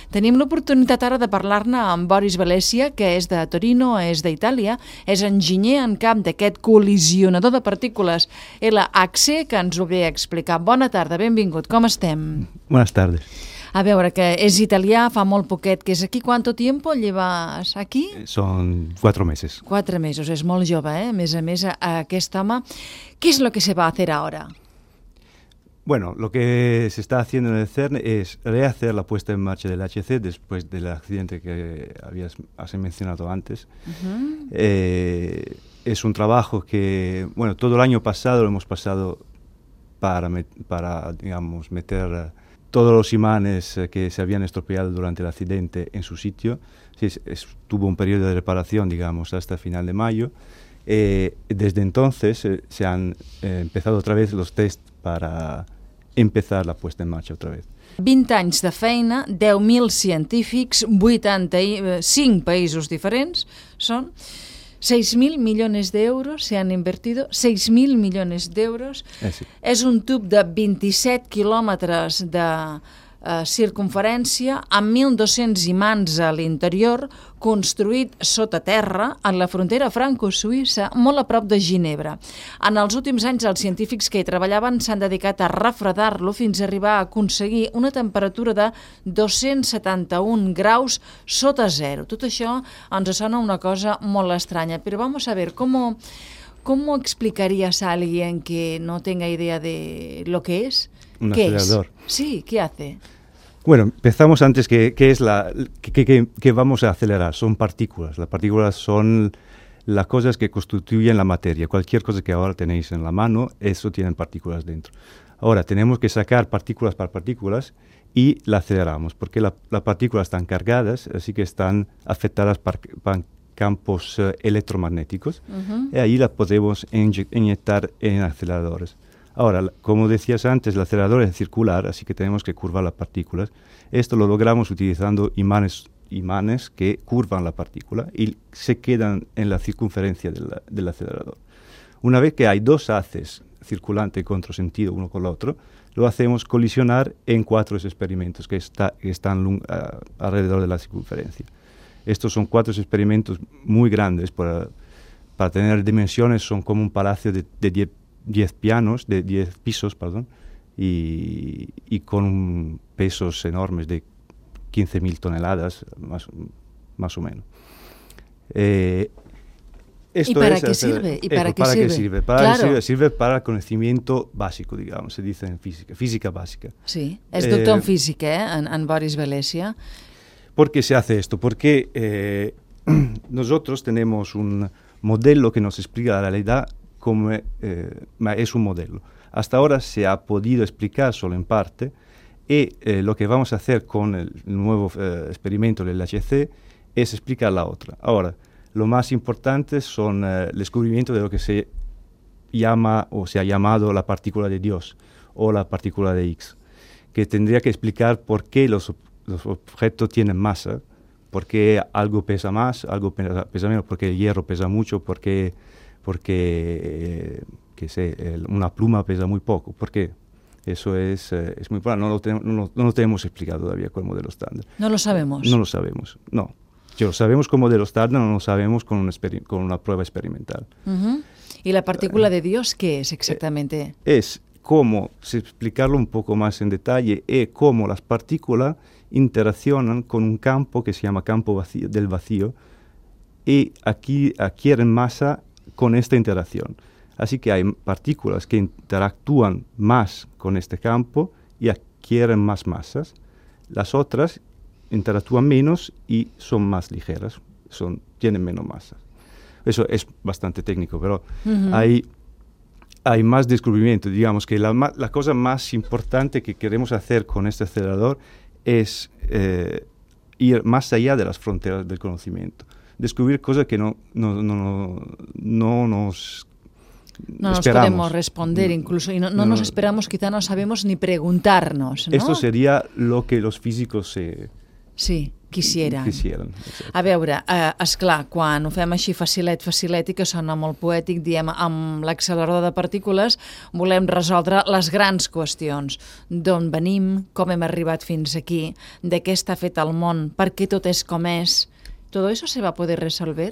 Tenim l'oportunitat ara de parlar-ne amb Boris Valèsia, que és de Torino, és d'Itàlia, és enginyer en camp d'aquest col·lisionador de partícules LHC, que ens ho ve a explicar. Bona tarda, benvingut, com estem? Buenas tardes. A veure, que és italià, fa molt poquet que és aquí. ¿Cuánto tiempo llevas aquí? Son 4 meses. 4 mesos, és molt jove, A més a més, aquest home. ¿Qué es lo que se va a hacer ahora? Bueno, lo que se está haciendo en el CERN es rehacer la puesta en marcha del HC después del accidente que has mencionado antes. Es un trabajo que, bueno, todo el año pasado lo hemos pasado para digamos, meter todos los imanes que se habían estropeado durante el accidente en su sitio. Tuvo un periodo de reparación, digamos, hasta final de mayo. Desde entonces se han empezado otra vez los test para empezar la puesta en marcha otra vez. 20 anys de feina, 10.000 científics, 85 països diferents, són 6.000 millones de euros, se han invertido 6.000 millones de euros. Sí. És un tub de 27 quilòmetres de circunferència, amb 1.200 imants a l'interior, construït sota terra en la frontera franco-suïssa, molt a prop de Ginebra. En els últims anys, els científics que hi treballaven s'han dedicat a refredar-lo fins a arribar a aconseguir una temperatura de 271 graus sota zero. Tot això ens sona una cosa molt estranya, però vamos a ver, ¿cómo explicarías a alguien que no tenga idea de lo que es? Un ¿Qué acelerador. es? Sí, ¿qué hace? Bueno, empezamos antes. ¿Qué es que vamos a acelerar? Son partículas. Las partículas son las cosas que constituyen la materia. Cualquier cosa que ahora tenéis en la mano, eso tienen partículas dentro. Ahora, tenemos que sacar partículas por partículas y la aceleramos, porque las partículas están cargadas, así que están afectadas por campos electromagnéticos, y ahí las podemos inyectar en aceleradores. Ahora, como decías antes, el acelerador es circular, así que tenemos que curvar las partículas. Esto lo logramos utilizando imanes que curvan la partícula y se quedan en la circunferencia del acelerador. Una vez que hay dos haces circulantes contrasentido uno con el otro, lo hacemos colisionar en 4 experimentos que están alrededor de la circunferencia. Estos son 4 experimentos muy grandes. Para tener dimensiones, son como un palacio de 10 pisos, y con pesos enormes de 15.000 toneladas, más o menos. ¿Y para qué sirve? ¿Para qué sirve? Sirve para el conocimiento básico, digamos, se dice en física básica. Sí, es doctor en física, en Boris Valèsia. ¿Por qué se hace esto? Porque nosotros tenemos un modelo que nos explica la realidad como es un modelo. Hasta ahora se ha podido explicar solo en parte, y lo que vamos a hacer con el nuevo experimento del LHC es explicar la otra. Ahora, lo más importante son el descubrimiento de lo que se llama o se ha llamado la partícula de Dios o la partícula de Higgs, que tendría que explicar por qué los objetos tienen masa, por qué algo pesa más, algo pesa menos, porque el hierro pesa mucho, porque una pluma pesa muy poco. ¿Por qué? Eso es muy importante. No lo tenemos explicado todavía con el modelo estándar. ¿No lo sabemos? No lo sabemos, no. Lo sabemos con modelo estándar, no lo sabemos con una prueba experimental. ¿Y la partícula de Dios qué es exactamente? Es cómo, si explicarlo un poco más en detalle, es cómo las partículas interaccionan con un campo que se llama campo del vacío, y aquí adquieren masa con esta interacción. Así que hay partículas que interactúan más con este campo y adquieren más masas. Las otras interactúan menos y son más ligeras, tienen menos masa. Eso es bastante técnico, pero hay más descubrimiento. Digamos que la cosa más importante que queremos hacer con este acelerador es ir más allá de las fronteras del conocimiento. Descubrir cosas que no nos podemos responder incluso, y no nos esperamos, quizá no sabemos ni preguntarnos, ¿no? Esto sería lo que los físicos se Sí, quisieran. Exacte. A veure, esclar, quan ho fem així facilet i que sona molt poètic, diem amb l'accelerador de partícules volem resoldre les grans qüestions. D'on venim, com hem arribat fins aquí, de què està fet el món, per què tot és com és. ¿Todo eso se va a poder resolver?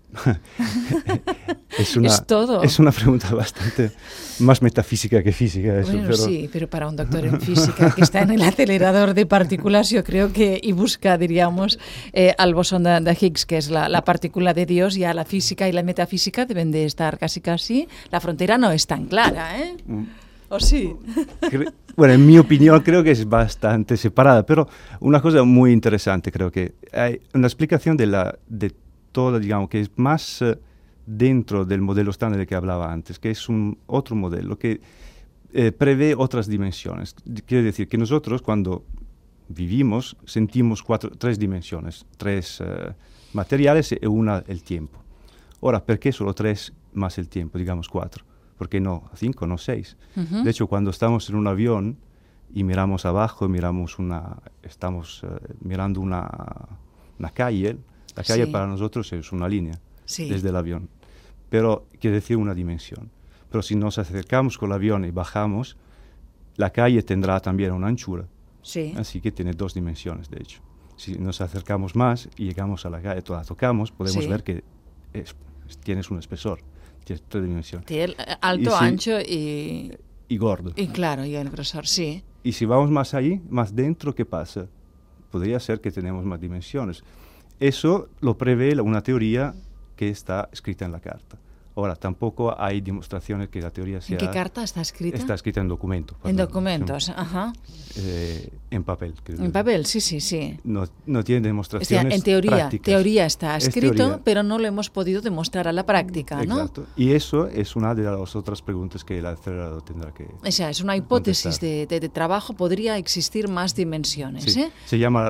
Es todo. Es una pregunta bastante más metafísica que física. Eso, bueno, sí, pero para un doctor en física que está en el acelerador de partículas, yo creo que, y busca, diríamos, al bosón de Higgs, que es la partícula de Dios, ya la física y la metafísica deben de estar casi. La frontera no es tan clara, ¿eh? ¿O sí? Bueno, en mi opinión creo que es bastante separada, pero una cosa muy interesante creo que hay una explicación de todo, digamos, que es más dentro del modelo estándar del que hablaba antes, que es otro modelo que prevé otras dimensiones. Quiere decir que nosotros cuando vivimos sentimos tres dimensiones, tres materiales y una el tiempo. Ahora, ¿por qué solo tres más el tiempo, digamos 4? ¿Por qué no 5, no 6? De hecho, cuando estamos en un avión y miramos abajo, estamos mirando una calle. La calle para nosotros es una línea desde el avión, pero quiere decir una dimensión. Pero si nos acercamos con el avión y bajamos, la calle tendrá también una anchura, así que tiene 2 dimensiones, de hecho. Si nos acercamos más y llegamos a la calle, la tocamos, podemos ver que tienes un espesor, tienes 3 dimensiones. Tiene alto, ancho y gordo. Y claro, y el grosor, sí. Y si vamos más ahí, más dentro, ¿qué pasa? Podría ser que tenemos más dimensiones. Eso lo prevé una teoría que está escrita en la carta. Ahora, tampoco hay demostraciones que la teoría sea... ¿En qué carta está escrita? Está escrita en documento. En documentos, ajá. En papel. En papel, sí. No tiene demostraciones prácticas. Teoría está escrito, pero no lo hemos podido demostrar a la práctica, ¿no? Exacto. Y eso es una de las otras preguntas que el acelerador tendrá que O sea, es una hipótesis de trabajo. Podría existir más dimensiones, sí. Se llama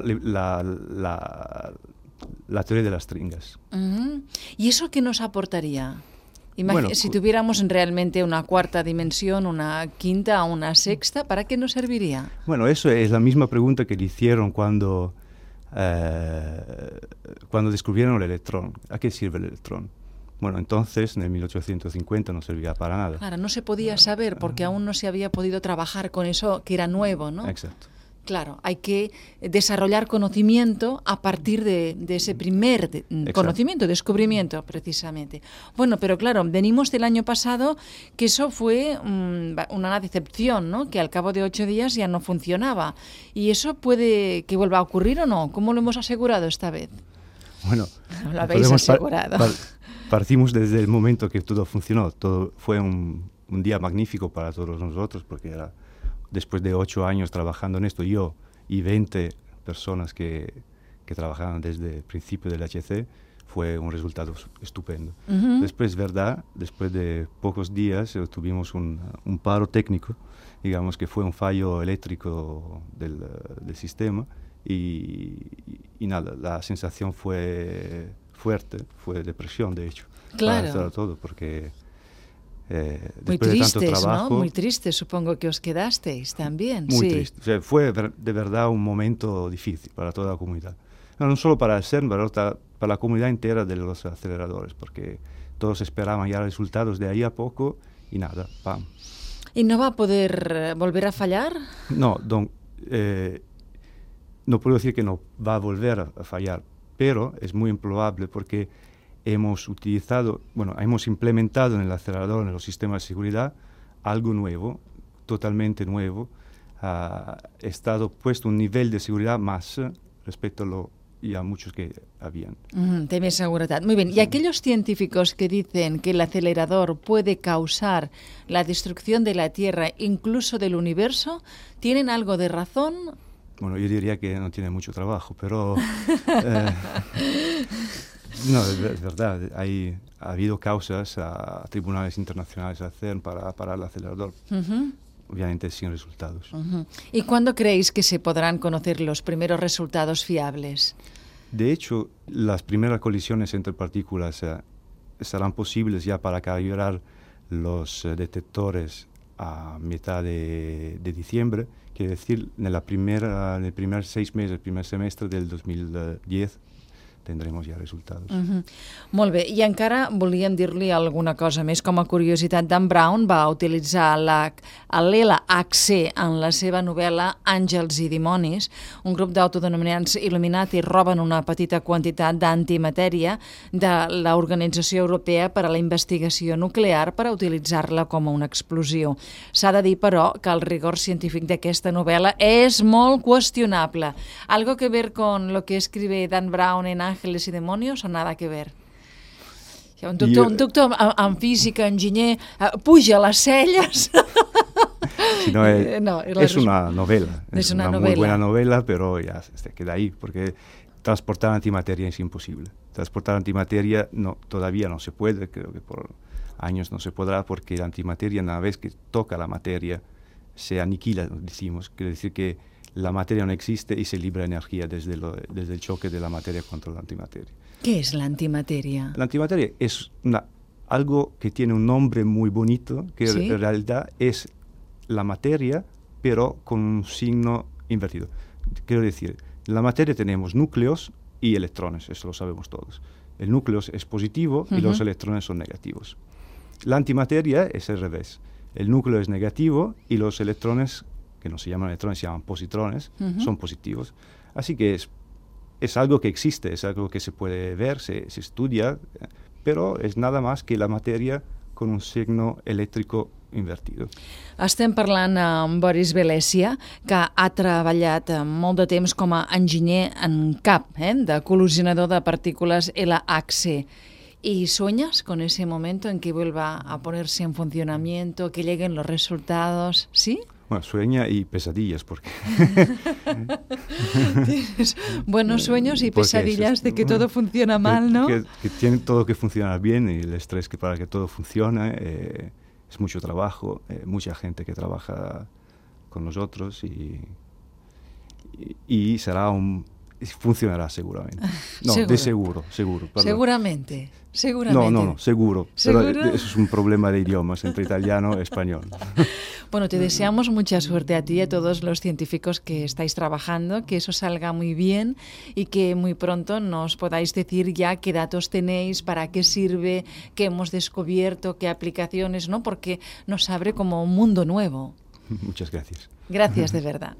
la teoría de las tringas. ¿Y eso qué nos aportaría? Si tuviéramos realmente una cuarta dimensión, una quinta o una sexta, ¿para qué nos serviría? Bueno, eso es la misma pregunta que le hicieron cuando descubrieron el electrón. ¿A qué sirve el electrón? Bueno, entonces, en el 1850 no servía para nada. Claro, no se podía saber porque aún no se había podido trabajar con eso que era nuevo, ¿no? Exacto. Claro, hay que desarrollar conocimiento a partir de ese primer conocimiento, descubrimiento, precisamente. Bueno, pero claro, venimos del año pasado que eso fue una decepción, ¿no? Que al cabo de 8 días ya no funcionaba. ¿Y eso puede que vuelva a ocurrir o no? ¿Cómo lo hemos asegurado esta vez? Bueno, lo habéis asegurado. Partimos desde el momento que todo funcionó. Todo fue un día magnífico para todos nosotros porque era... Después de 8 años trabajando en esto, yo y 20 personas que trabajaban desde el principio del HC, fue un resultado estupendo. Después, después de pocos días tuvimos un paro técnico, digamos que fue un fallo eléctrico del sistema y nada, la sensación fue fuerte, fue depresión de hecho. Claro. Para todo, porque... muy tristes, ¿no? Muy tristes, supongo que os quedasteis también. Muy triste. O sea, fue de verdad un momento difícil para toda la comunidad. No solo para el CERN, pero para la comunidad entera de los aceleradores, porque todos esperaban ya resultados de ahí a poco y nada, ¡pam! ¿Y no va a poder volver a fallar? No, no puedo decir que no va a volver a fallar, pero es muy improbable porque hemos implementado en el acelerador, en los sistemas de seguridad, algo nuevo, totalmente nuevo. Ha estado puesto un nivel de seguridad más respecto a lo ya muchos que habían. De mi seguridad. Muy bien. ¿Y aquellos científicos que dicen que el acelerador puede causar la destrucción de la Tierra, incluso del universo, tienen algo de razón? Bueno, yo diría que no tiene mucho trabajo, pero... no, es verdad. Ha habido causas a tribunales internacionales a CERN para parar el acelerador. Obviamente sin resultados. ¿Y cuándo creéis que se podrán conocer los primeros resultados fiables? De hecho, las primeras colisiones entre partículas serán posibles ya para calibrar los detectores a mitad de diciembre, quiere decir, en el primer 6 meses, el primer semestre del 2010, tindrem ja resultats. Molt bé, i encara volíem dir-li alguna cosa més. Com a curiositat, Dan Brown va utilitzar l'LHC en la seva novel·la Àngels i dimonis. Un grup d'autodenominats Illuminati roben una petita quantitat d'antimatèria de l'Organització Europea per a la Investigació Nuclear per a utilitzar-la com a un explosiu. S'ha de dir, però, que el rigor científic d'aquesta novel·la és molt qüestionable. ¿Algo que ver con lo que escribe Dan Brown en Ángeles y demonios o nada que ver? Un doctor en física, enginyer, puja les celles. Si no, es una novela. Es una muy buena novela, pero ya se queda ahí, porque transportar antimateria es imposible. Transportar antimateria todavía no se puede, creo que por años no se podrá, porque la antimateria, una vez que toca la materia, se aniquila, decimos. Quiere decir que la materia no existe y se libera energía desde el choque de la materia contra la antimateria. ¿Qué es la antimateria? La antimateria es algo que tiene un nombre muy bonito, que ¿sí? En realidad es la materia, pero con un signo invertido. Quiero decir, en la materia tenemos núcleos y electrones, eso lo sabemos todos. El núcleo es positivo y los electrones son negativos. La antimateria es al revés. El núcleo es negativo y los electrones, que no se llaman electrones, se llaman positrones, son positivos. Así que es algo que existe, es algo que se puede ver, se estudia, però és nada más que la matèria con un signo elèctrico invertido. Estem parlant amb Boris Belèsia, que ha treballat molt de temps com a enginyer en cap, de col·lisionador de partícules LHC. ¿Y sueñas con ese momento en que vuelva a ponerse en funcionamiento, que lleguen los resultados? ¿Sí? Bueno, sueña y pesadillas, porque... Tienes buenos sueños y pesadillas de que todo funciona mal, ¿no? Que tiene todo que funcionar bien y el estrés que para que todo funcione es mucho trabajo, mucha gente que trabaja con nosotros y funcionará seguramente. No, ¿seguro? De seguro. Perdón. Seguramente. No, seguro. Pero eso es un problema de idiomas, entre italiano y español. Bueno, te deseamos mucha suerte a ti y a todos los científicos que estáis trabajando, que eso salga muy bien y que muy pronto nos podáis decir ya qué datos tenéis, para qué sirve, qué hemos descubierto, qué aplicaciones, ¿no? Porque nos abre como un mundo nuevo. Muchas gracias. Gracias, de verdad.